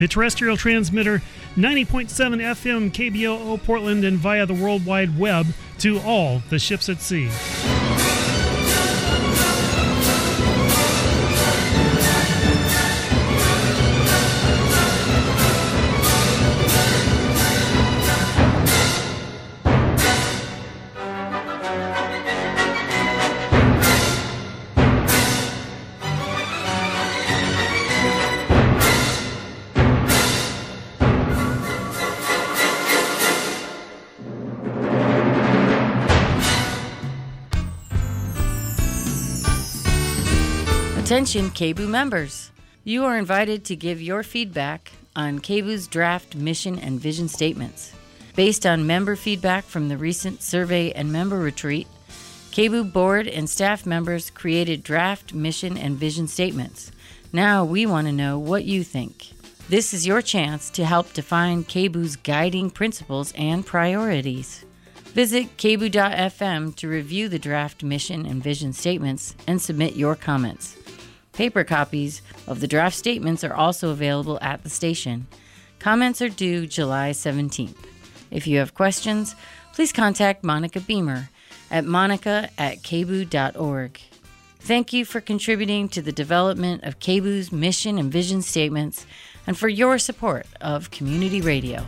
The terrestrial transmitter 90.7 FM KBOO Portland and via the World Wide Web to all the ships at sea. Attention KBOO members. You are invited to give your feedback on KBOO's draft mission and vision statements. Based on member feedback from the recent survey and member retreat, KBOO board and staff members created draft mission and vision statements. Now we want to know what you think. This is your chance to help define KBOO's guiding principles and priorities. Visit kboo.fm to review the draft mission and vision statements and submit your comments. Paper copies of the draft statements are also available at the station. Comments are due July 17th. If you have questions, please contact Monica Beamer at monica@kboo.org. Thank you for contributing to the development of KBOO's mission and vision statements and for your support of community radio.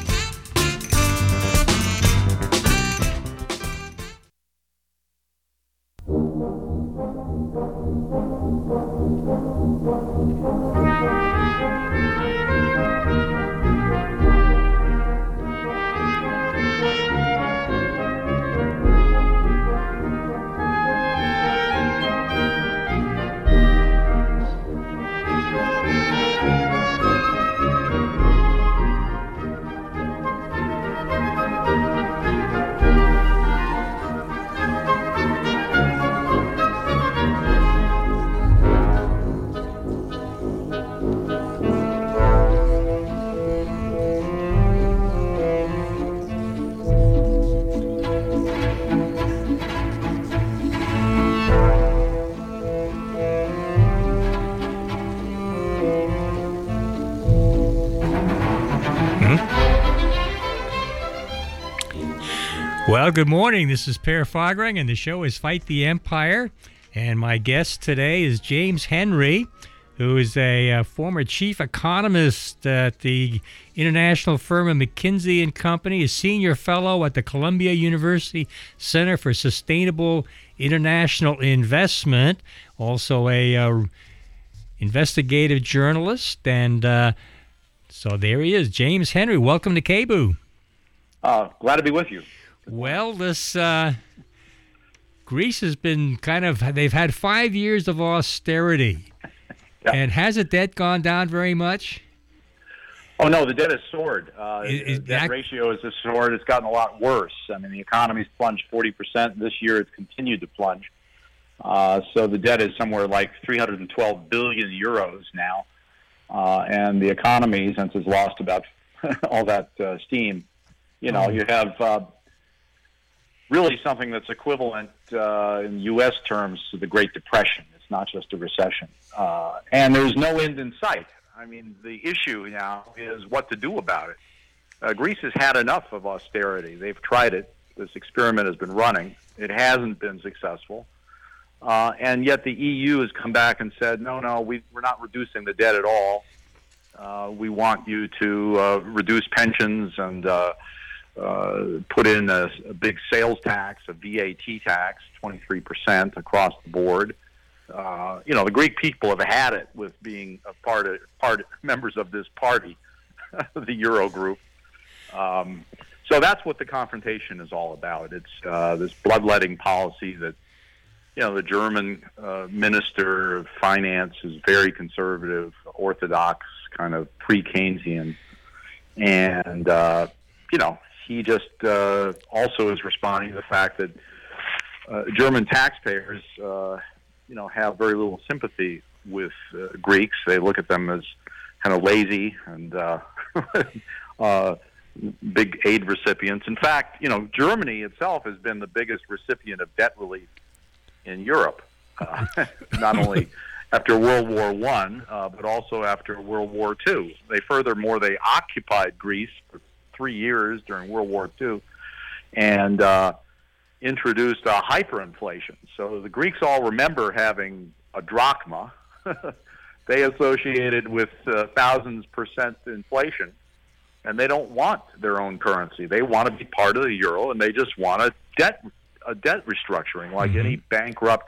Well, good morning. This is Per Fagerang, and the show is Fight the Empire. And my guest today is James Henry, who is a former chief economist at the international firm of McKinsey & Company, a senior fellow at the Columbia University Center for Sustainable International Investment, also a investigative journalist. And so there he is, James Henry. Welcome to KBOO. Glad to be with you. Well, this Greece has been they've had 5 years of austerity. Yep. And has the debt gone down very much? Oh, no, the debt has soared. The debt ratio has soared. It's gotten a lot worse. I mean, the economy's plunged 40%. This year it's continued to plunge. So the debt is somewhere like 312 billion euros now. And the economy, since it's lost about all that steam, you have really something that's equivalent in U.S. terms to the Great Depression. It's not just a recession. And there's no end in sight. I mean, the issue now is what to do about it. Greece has had enough of austerity. They've tried it. This experiment has been running. It hasn't been successful. And yet the EU has come back and said, no, we're not reducing the debt at all. We want you to reduce pensions and put in a big sales tax, a VAT tax, 23% across the board. The Greek people have had it with being members of this party, the Euro group. So that's what the confrontation is all about. It's this bloodletting policy that, the German minister of finance is very conservative, orthodox, kind of pre-Keynesian, and he just also is responding to the fact that German taxpayers, have very little sympathy with Greeks. They look at them as kind of lazy and big aid recipients. In fact, Germany itself has been the biggest recipient of debt relief in Europe. Not only after World War One, but also after World War Two. Furthermore, they occupied Greece for 3 years during World War II and introduced a hyperinflation. So the Greeks all remember having a drachma. They associated with thousands percent inflation, and they don't want their own currency. They want to be part of the euro, and they just want a debt restructuring like any bankrupt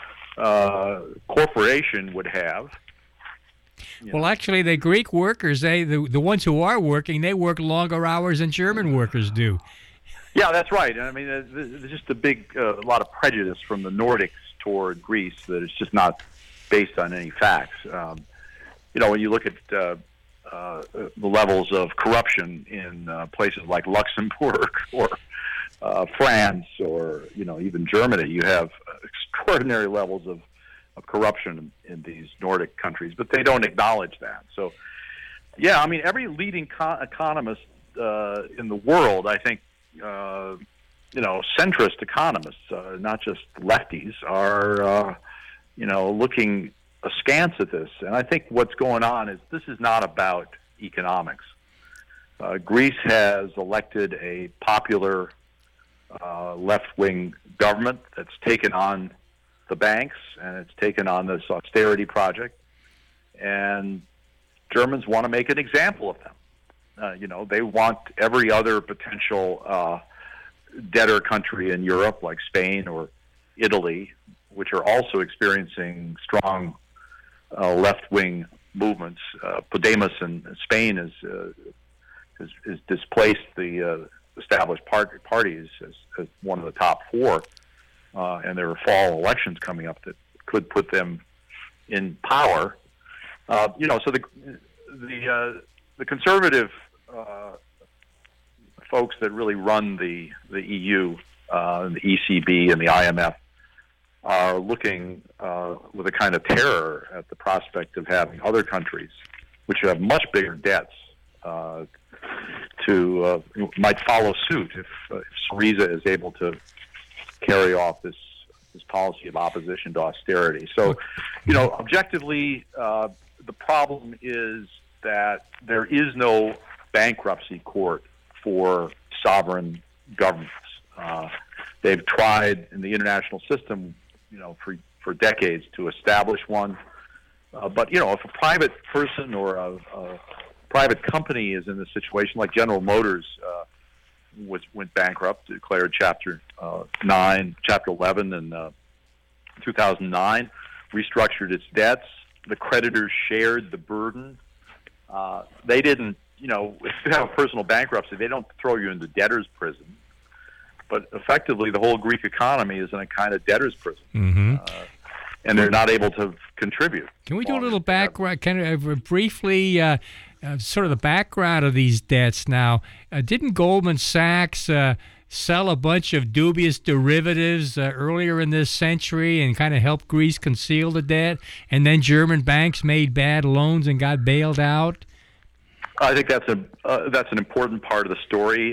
corporation would have. Well, actually, the Greek workers, the ones who are working, they work longer hours than German workers do. Yeah, that's right. I mean, there's just a lot of prejudice from the Nordics toward Greece that it's just not based on any facts. When you look at the levels of corruption in places like Luxembourg or France or even Germany, you have extraordinary levels of corruption in these Nordic countries, but they don't acknowledge that. So, yeah, I mean, every leading economist in the world, I think, centrist economists, not just lefties, are, looking askance at this. And I think what's going on is this is not about economics. Greece has elected a popular left-wing government that's taken on the banks, and it's taken on this austerity project. And Germans want to make an example of them. They want every other potential debtor country in Europe, like Spain or Italy, which are also experiencing strong left-wing movements. Podemos in Spain has displaced the established parties as one of the top four, and there are fall elections coming up that could put them in power. So the conservative folks that really run the EU, the ECB, and the IMF are looking with a kind of terror at the prospect of having other countries, which have much bigger debts, might follow suit if Syriza is able to carry off this policy of opposition to austerity. So, objectively, the problem is that there is no bankruptcy court for sovereign governments. They've tried in the international system, for decades to establish one. But if a private person or a private company is in this situation, like General Motors went bankrupt, declared Chapter 11 in 2009, restructured its debts. The creditors shared the burden. They didn't, if you have a personal bankruptcy, they don't throw you into debtor's prison. But effectively, the whole Greek economy is in a kind of debtor's prison. Mm-hmm. And they're not able to contribute. Can we do a little background, briefly, sort of the background of these debts now? Didn't Goldman Sachs sell a bunch of dubious derivatives earlier in this century and kind of help Greece conceal the debt? And then German banks made bad loans and got bailed out? I think that's an important part of the story.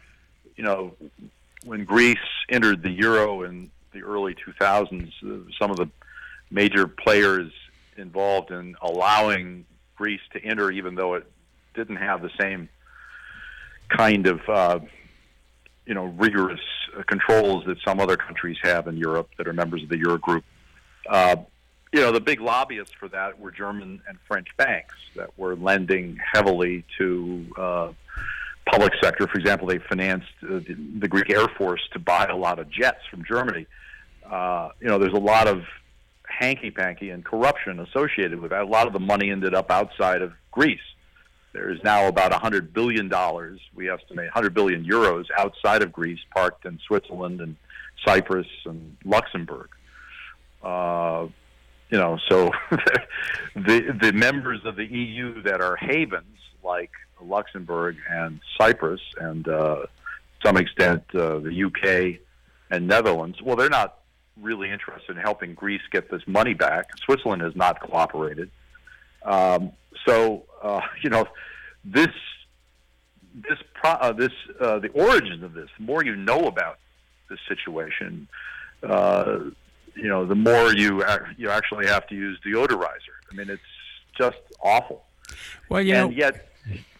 When Greece entered the euro in the early 2000s, some of the major players involved in allowing Greece to enter, even though it didn't have the same kind of rigorous controls that some other countries have in Europe that are members of the Eurogroup. The big lobbyists for that were German and French banks that were lending heavily to public sector. For example, they financed the Greek Air Force to buy a lot of jets from Germany. There's a lot of hanky-panky and corruption associated with that. A lot of the money ended up outside of Greece. There is now about $100 billion, we estimate 100 billion euros outside of Greece, parked in Switzerland and Cyprus and Luxembourg. So the members of the EU that are havens, like Luxembourg and Cyprus, and to some extent the UK and Netherlands, well, they're not really interested in helping Greece get this money back. Switzerland has not cooperated. The origins of this, the more you know about this situation, the the more you actually have to use deodorizer. I mean, it's just awful. Well, yet,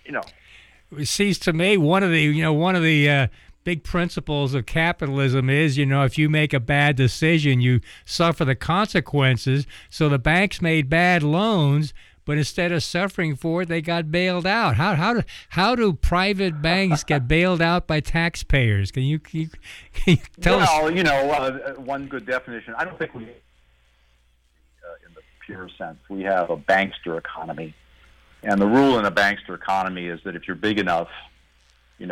it seems to me one of the big principles of capitalism is, if you make a bad decision, you suffer the consequences. So the banks made bad loans, but instead of suffering for it, they got bailed out. How do private banks get bailed out by taxpayers? Can you tell us? Well, one good definition. I don't think we, in the pure sense, we have a bankster economy, and the rule in a bankster economy is that if you're big enough, you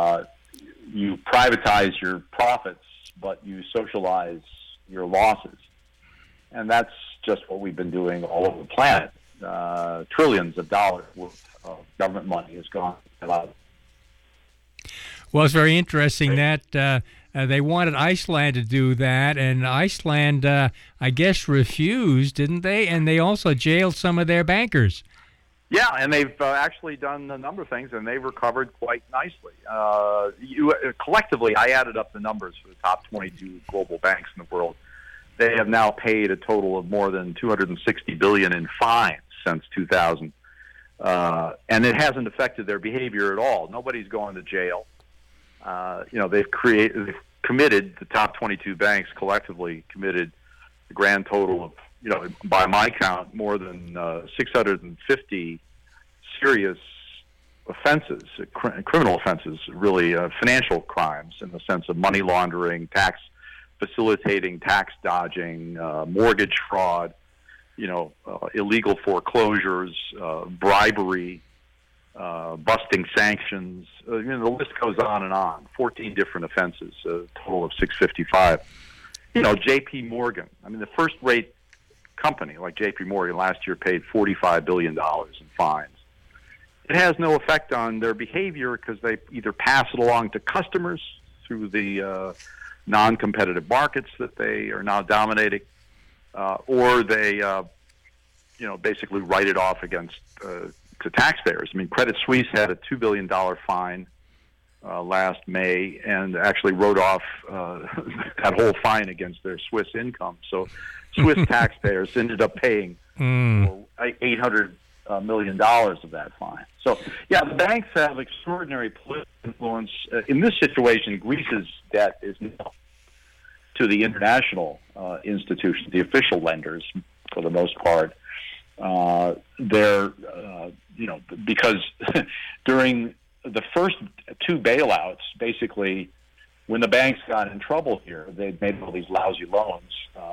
privatize your profits, but you socialize your losses, and that's just what we've been doing all over the planet. Trillions of dollars worth of government money has gone out. Well, it's very interesting that they wanted Iceland to do that, and Iceland, I guess, refused, didn't they? And they also jailed some of their bankers. Yeah, and they've actually done a number of things, and they've recovered quite nicely. Collectively, I added up the numbers for the top 22 global banks in the world. They have now paid a total of more than $260 billion in fines since 2000, and it hasn't affected their behavior at all. Nobody's going to jail. They've committed, the top 22 banks collectively committed a grand total of, by my count, more than 650 serious offenses, criminal offenses, really financial crimes in the sense of money laundering, tax facilitating, tax dodging, mortgage fraud, illegal foreclosures, bribery, busting sanctions. The list goes on and on. 14 different offenses, a total of 655. J.P. Morgan. I mean, the first-rate company like J.P. Morgan last year paid $45 billion in fines. It has no effect on their behavior because they either pass it along to customers through the non-competitive markets that they are now dominating, or they, basically write it off against to taxpayers. I mean, Credit Suisse had a $2 billion fine last May, and actually wrote off that whole fine against their Swiss income. So Swiss taxpayers ended up paying $800 million of that fine. So, yeah, the banks have extraordinary political influence. In this situation, Greece's debt is nil to the international institutions, the official lenders, for the most part. They're, because during the first two bailouts, basically, when the banks got in trouble here, they'd made all these lousy loans.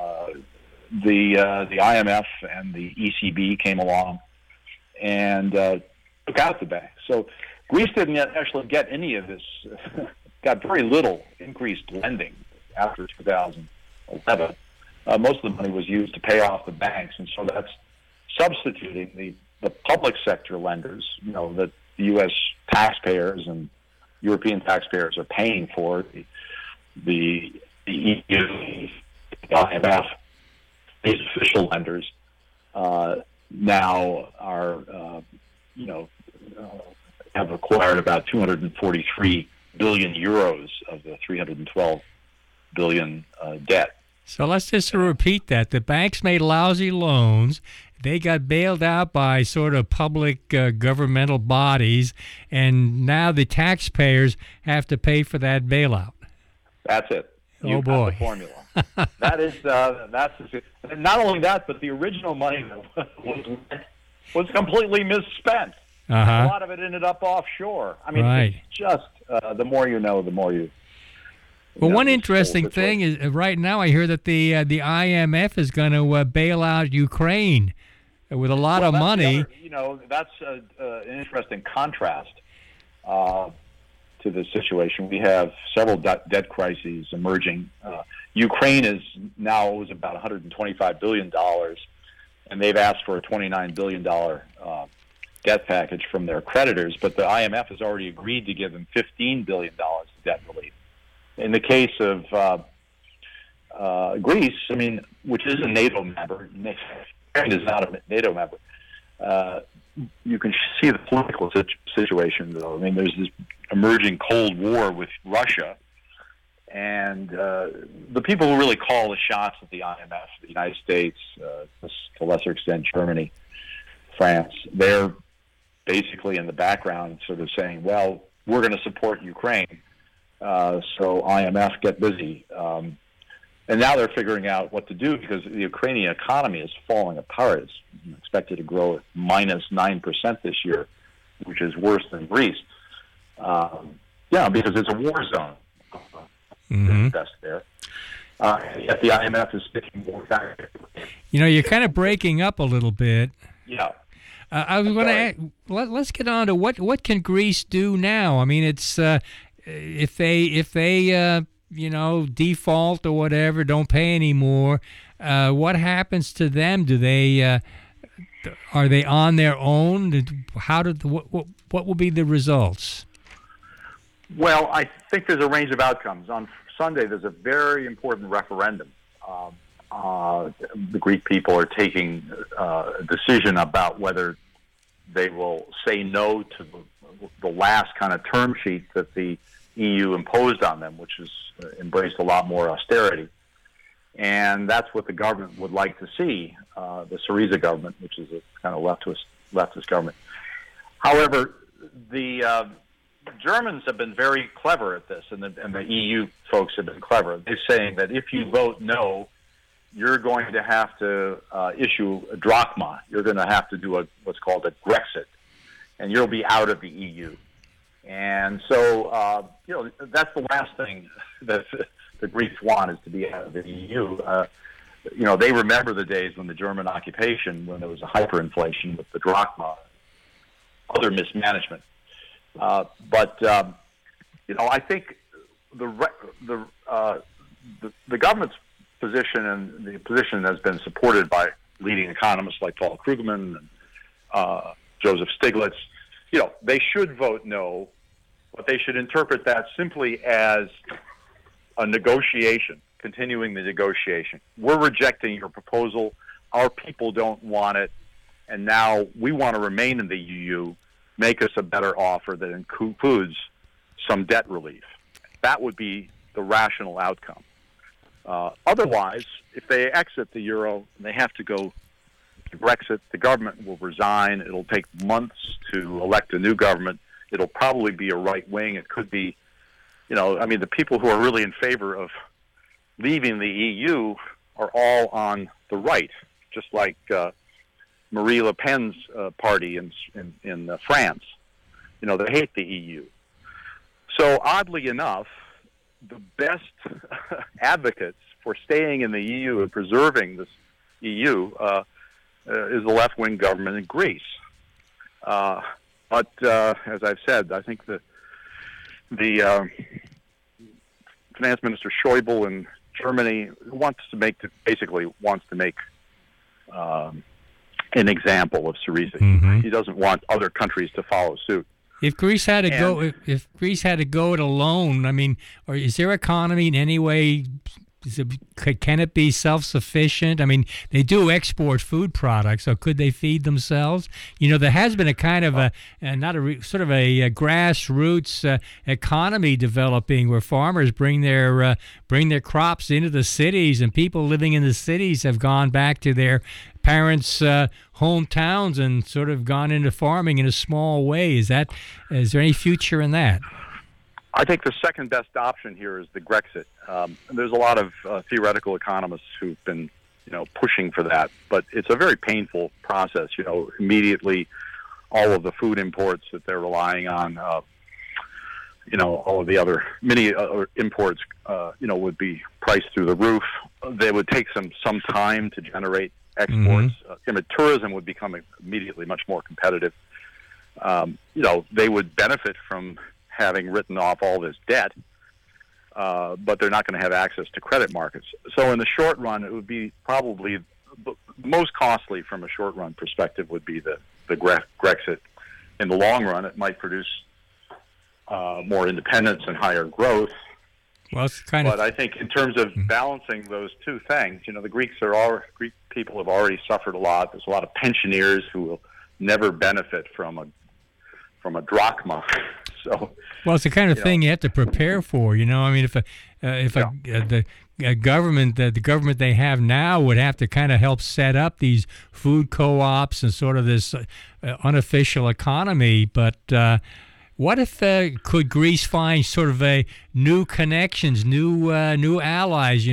The IMF and the ECB came along and took out the banks. So Greece didn't actually get any of this, got very little increased lending after 2011. Most of the money was used to pay off the banks, and so that's substituting the public sector lenders, that the U.S. taxpayers and European taxpayers are paying for. The EU, the IMF, these official lenders now are, have acquired about 243 billion euros of the 312 billion debt. So let's just repeat that. The banks made lousy loans. They got bailed out by sort of public governmental bodies, and now the taxpayers have to pay for that bailout. That's it. Oh, boy. The formula. That is, not only that, but the original money was completely misspent. A lot of it ended up offshore. I mean, It's just the more you know, the more you. Well, one interesting thing is right now I hear that the IMF is going to bail out Ukraine with a lot of money. That's an interesting contrast to the situation. We have several debt crises emerging. Ukraine is now owes about $125 billion, and they've asked for a $29 billion debt package from their creditors, but the IMF has already agreed to give them $15 billion debt relief. In the case of Greece, which is a NATO member, Ukraine is not a NATO member, you can see the political situation, though. There's this emerging Cold War with Russia, And the people who really call the shots at the IMF, the United States, to a lesser extent Germany, France, they're basically in the background sort of saying, well, we're going to support Ukraine, so IMF, get busy. And now they're figuring out what to do because the Ukrainian economy is falling apart. It's expected to grow at minus 9% this year, which is worse than Greece. Because it's a war zone. Invest there. Yet the IMF is sticking more back. You're kind of breaking up a little bit. Yeah. I was going to ask, let's get on to what can Greece do now? I mean, it's if they default or whatever, don't pay anymore. What happens to them? Do they are they on their own? What will be the results? Well, I think there's a range of outcomes. On Sunday, there's a very important referendum. The Greek people are taking a decision about whether they will say no to the last kind of term sheet that the EU imposed on them, which has embraced a lot more austerity. And that's what the government would like to see, the Syriza government, which is a kind of leftist government. However, the Germans have been very clever at this, and the EU folks have been clever. They're saying that if you vote no, you're going to have to issue a drachma. You're going to have to do what's called a Grexit, and you'll be out of the EU. And so, that's the last thing that the Greeks want, is to be out of the EU. They remember the days when the German occupation, when there was a hyperinflation with the drachma, other mismanagement. But I think the government's position, and the position has been supported by leading economists like Paul Krugman and Joseph Stiglitz. They should vote no, but they should interpret that simply as a negotiation, continuing the negotiation. We're rejecting your proposal. Our people don't want it, and now we want to remain in the EU. Make us a better offer that includes some debt relief. That would be the rational outcome. Otherwise, if they exit the euro and they have to go to Brexit, the government will resign. It'll take months to elect a new government. It'll probably be a right wing. It could be, the people who are really in favor of leaving the EU are all on the right, just like Marie Le Pen's party in France. They hate the EU. So oddly enough, the best advocates for staying in the EU and preserving this EU is the left-wing government in Greece. But as I've said, I think the finance minister Schäuble in Germany wants to make an example of Syriza. Mm-hmm. He doesn't want other countries to follow suit. If Greece had to go it alone, I mean, or is their economy in any way? Can it be self-sufficient? I mean, they do export food products, so could they feed themselves? There has been a kind of sort of a grassroots economy developing where farmers bring their crops into the cities, and people living in the cities have gone back to their parents' hometowns and sort of gone into farming in a small way. Is there any future in that? I think the second best option here is the Grexit. There's a lot of theoretical economists who've been, pushing for that, but it's a very painful process. Immediately, all of the food imports that they're relying on, all of the other imports, would be priced through the roof. They would take some time to generate exports. Mm-hmm. Tourism would become immediately much more competitive. They would benefit from having written off all this debt, but they're not going to have access to credit markets. So in the short run, it would be probably most costly from a short-run perspective would be the Grexit. In the long run, it might produce more independence and higher growth. Well, but I think in terms of balancing those two things, the Greek people have already suffered a lot. There's a lot of pensioners who will never benefit from a drachma. So, well, it's the kind of thing you have to prepare for. I mean, the government they have now would have to kind of help set up these food co-ops and sort of this unofficial economy. But what if could Greece find sort of a new connections, new allies?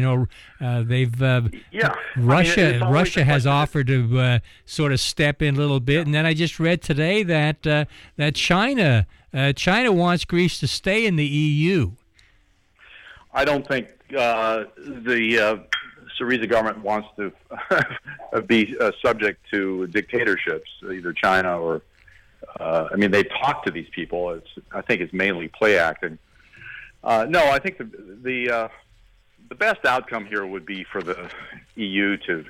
Russia has offered to sort of step in a little bit, and then I just read today that China wants Greece to stay in the EU. I don't think the Syriza government wants to be subject to dictatorships, either China or. They've talked to these people. I think it's mainly play acting. No, I think the best outcome here would be for the EU to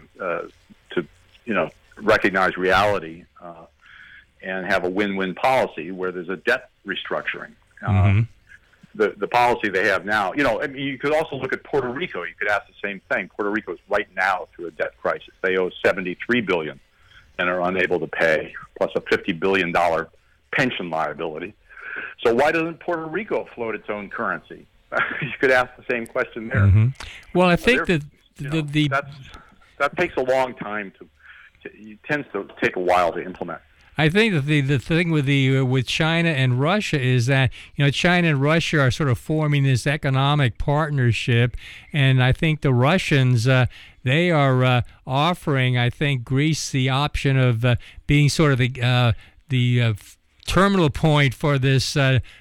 recognize reality and have a win-win policy where there's a debt restructuring. The policy they have now, you could also look at Puerto Rico. You could ask the same thing. Puerto Rico is right now through a debt crisis. They owe $73 billion and are unable to pay, plus a $50 billion pension liability. So why doesn't Puerto Rico float its own currency? You could ask the same question there. Well, I think that takes a long time it tends to take a while to implement. I think that the thing with China and Russia is that China and Russia are sort of forming this economic partnership, and I think the Russians they are offering, I think, Greece the option of being sort of the terminal point for this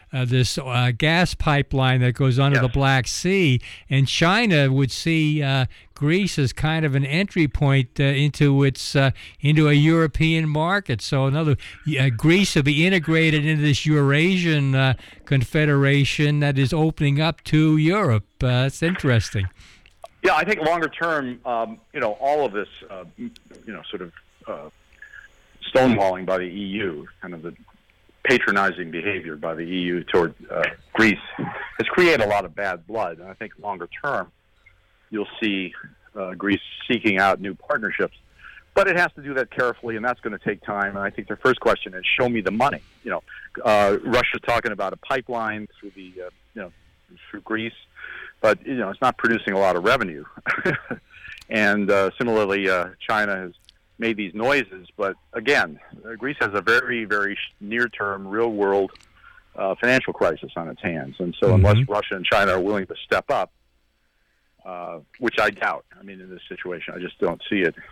gas pipeline that goes under the Black Sea, and China would see Greece as kind of an entry point into a European market. So Greece will be integrated into this Eurasian confederation that is opening up to Europe. It's interesting. Yeah, I think longer term, all of this, sort of stonewalling by the EU, kind of the patronizing behavior by the EU toward Greece, has created a lot of bad blood. And I think longer term, you'll see Greece seeking out new partnerships. But it has to do that carefully, and that's going to take time. And I think their first question is, show me the money. Russia's talking about a pipeline through through Greece, but it's not producing a lot of revenue. And similarly, China has made these noises, but again, Greece has a very, very near-term, real-world financial crisis on its hands, and so unless Russia and China are willing to step up, which I doubt. In this situation, I just don't see it.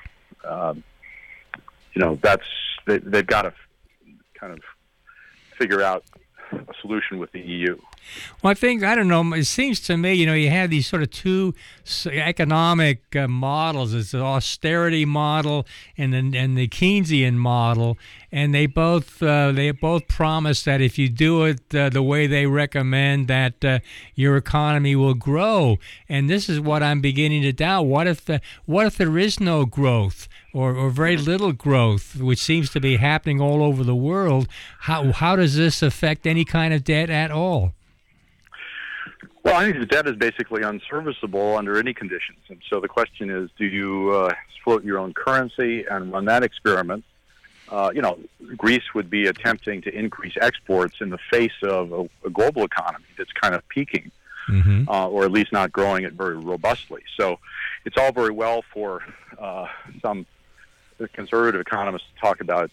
They've got to kind of figure out a solution with the EU. Well, I don't know, it seems to me, you have these sort of two economic models. It's the austerity model and the Keynesian model, and they both promise that if you do it the way they recommend, that your economy will grow. And this is what I'm beginning to doubt. What if there is no growth or very little growth, which seems to be happening all over the world? How does this affect any kind of debt at all? Well, I think the debt is basically unserviceable under any conditions. And so the question is, do you float your own currency and run that experiment? Greece would be attempting to increase exports in the face of a global economy that's kind of peaking, or at least not growing it very robustly. So it's all very well for some conservative economists to talk about,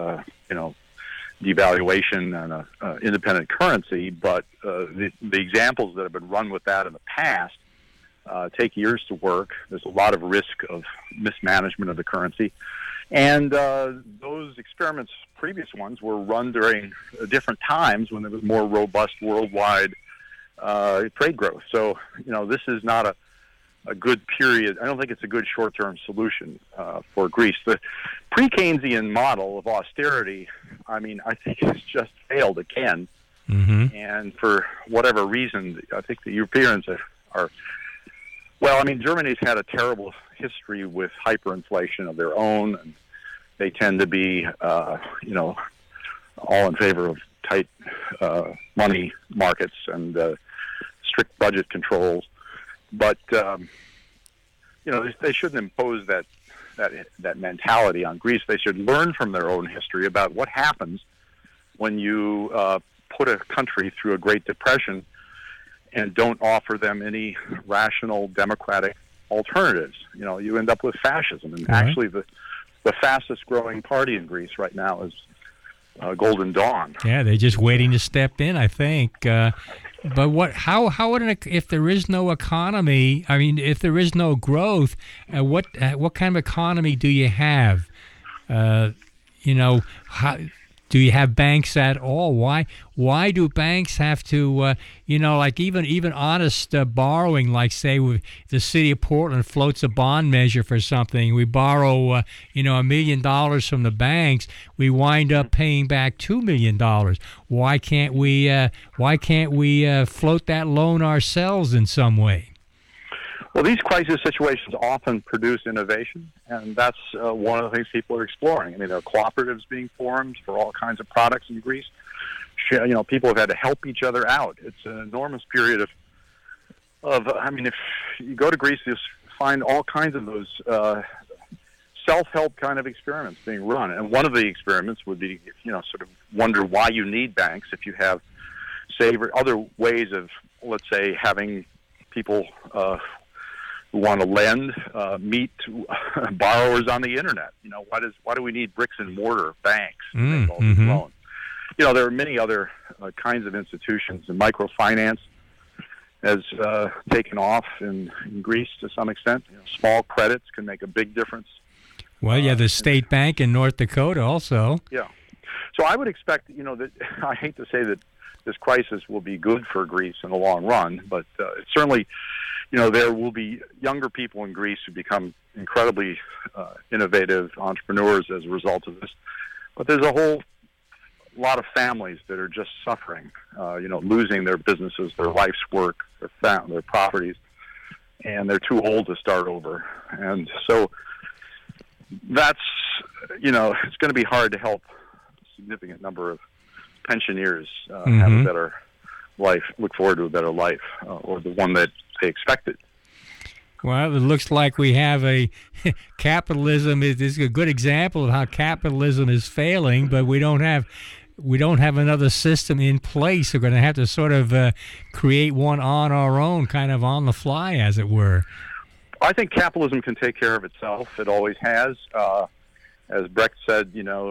devaluation and an independent currency, but the examples that have been run with that in the past take years to work. There's a lot of risk of mismanagement of the currency. And those experiments, previous ones, were run during different times when there was more robust worldwide trade growth. So, this is not a good period. I don't think it's a good short-term solution for Greece. The pre-Keynesian model of austerity, I think it's just failed again. And for whatever reason, I think the Europeans are Germany's had a terrible history with hyperinflation of their own, and they tend to be, all in favor of tight money markets and strict budget controls. But they shouldn't impose that mentality on Greece. They should learn from their own history about what happens when you put a country through a Great Depression and don't offer them any rational democratic alternatives. You end up with fascism. And actually, the fastest growing party in Greece right now is Golden Dawn. Yeah, they're just waiting to step in, I think. But how would if there is no economy? I mean, if there is no growth, what kind of economy do you have? How do you have banks at all? Why do banks have to? Like even honest borrowing, like say the city of Portland floats a bond measure for something. We borrow $1 million from the banks. We wind up paying back $2 million. Why can't we float that loan ourselves in some way? Well, these crisis situations often produce innovation, and that's one of the things people are exploring. I mean, there are cooperatives being formed for all kinds of products in Greece. People have had to help each other out. It's an enormous period of I mean, if you go to Greece, you'll find all kinds of those self-help kind of experiments being run. And one of the experiments would be, sort of wonder why you need banks if you have, say, other ways of, let's say, having people who want to lend meet borrowers on the internet. Why do we need bricks and mortar banks to make all these loans? There are many other kinds of institutions, and microfinance has taken off in Greece to some extent. Small credits can make a big difference. Well, yeah, the State Bank in North Dakota also. Yeah. So I would expect, that I hate to say that this crisis will be good for Greece in the long run, but it's certainly, there will be younger people in Greece who become incredibly innovative entrepreneurs as a result of this. But there's a whole lot of families that are just suffering, losing their businesses, their life's work, their properties, and they're too old to start over. And so that's, it's going to be hard to help a significant number of pensioners have a better life, look forward to a better life, or the one that they expected. Well, it looks like we have capitalism is a good example of how capitalism is failing, but we don't have another system in place. We're going to have to sort of create one on our own, kind of on the fly, as it were. I think capitalism can take care of itself. It always has. As Brecht said,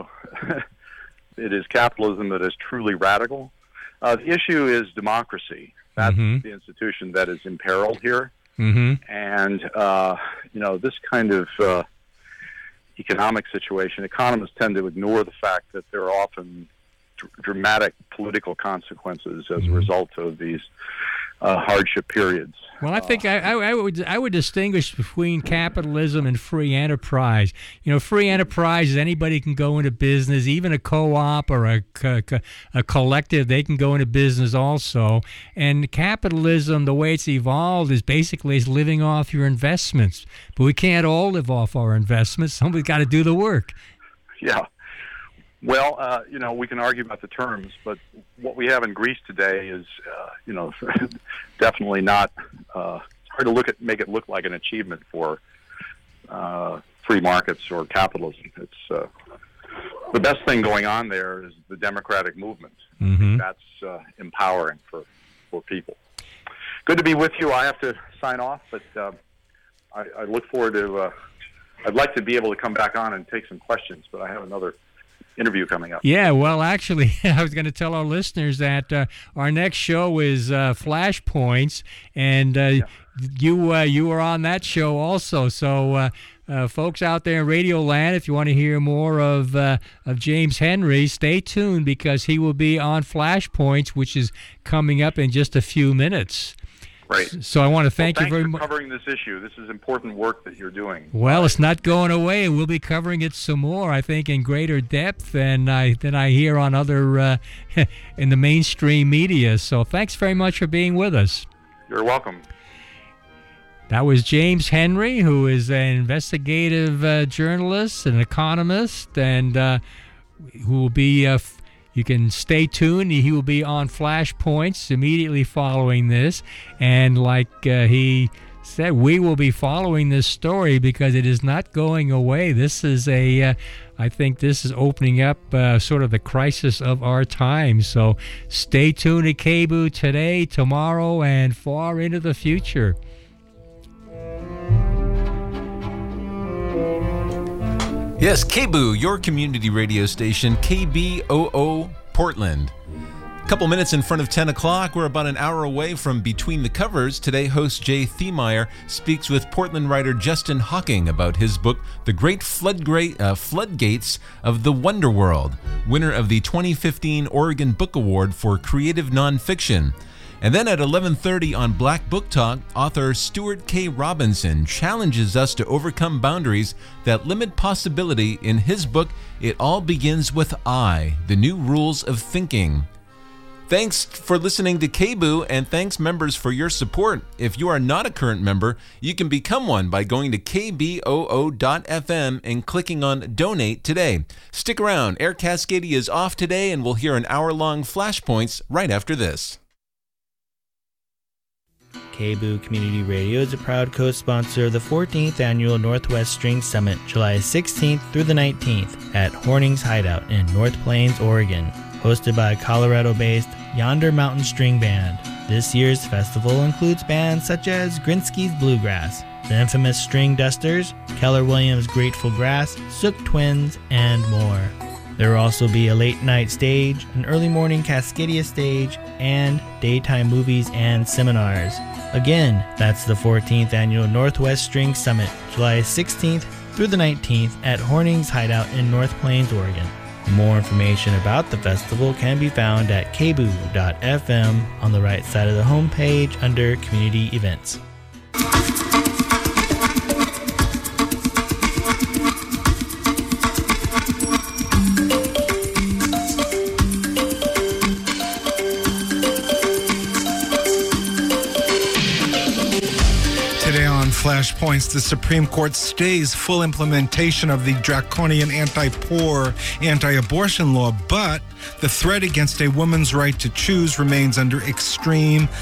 it is capitalism that is truly radical. The issue is democracy. That's the institution that is imperiled here. And, this kind of economic situation, economists tend to ignore the fact that there are often dramatic political consequences as a result of these hardship periods. Well, I think I would distinguish between capitalism and free enterprise. Free enterprise is anybody can go into business, even a co-op or a collective, they can go into business also. And capitalism, the way it's evolved, is basically is living off your investments. But we can't all live off our investments. Somebody's got to do the work. Yeah. Well, we can argue about the terms, but what we have in Greece today is, definitely not. It's hard to make it look like an achievement for free markets or capitalism. It's the best thing going on there is the democratic movement. That's empowering for people. Good to be with you. I have to sign off, but I look forward to. I'd like to be able to come back on and take some questions, but I have another interview coming up. Yeah, well, actually, I was going to tell our listeners that our next show is Flashpoints, and you were on that show also. So, folks out there in Radio Land, if you want to hear more of James Henry, stay tuned because he will be on Flashpoints, which is coming up in just a few minutes. Right. So I want to thank you very much for covering this issue. This is important work that you're doing. Well, it's not going away. We'll be covering it some more, I think, in greater depth than I hear on other in the mainstream media. So thanks very much for being with us. You're welcome. That was James Henry, who is an investigative journalist, an economist, and who will be. You can stay tuned. He will be on Flashpoints immediately following this. And like he said, we will be following this story because it is not going away. This is I think this is opening up sort of the crisis of our time. So stay tuned to KBOO today, tomorrow, and far into the future. Yes, KBOO, your community radio station, KBOO Portland. Couple minutes in front of 10 o'clock. We're about an hour away from Between the Covers. Today, host Jay Thiemeyer speaks with Portland writer Justin Hawking about his book, The Great Floodgates of the Wonder World, winner of the 2015 Oregon Book Award for Creative Nonfiction. And then at 11:30 on Black Book Talk, author Stuart K. Robinson challenges us to overcome boundaries that limit possibility in his book, It All Begins with I, The New Rules of Thinking. Thanks for listening to KBOO, and thanks members for your support. If you are not a current member, you can become one by going to kboo.fm and clicking on Donate today. Stick around. Air Cascadia is off today, and we'll hear an hour-long Flashpoints right after this. KBOO Community Radio is a proud co-sponsor of the 14th Annual Northwest String Summit, July 16th through the 19th at Horning's Hideout in North Plains, Oregon. Hosted by Colorado-based Yonder Mountain String Band. This year's festival includes bands such as Grinsky's Bluegrass, the infamous String Dusters, Keller Williams' Grateful Grass, Sook Twins, and more. There will also be a late-night stage, an early morning Cascadia stage, and daytime movies and seminars. Again, that's the 14th Annual Northwest String Summit, July 16th through the 19th at Horning's Hideout in North Plains, Oregon. More information about the festival can be found at kboo.fm on the right side of the homepage under Community Events. Flashpoints, the Supreme Court stays full implementation of the draconian anti-poor, anti-abortion law, but the threat against a woman's right to choose remains under extreme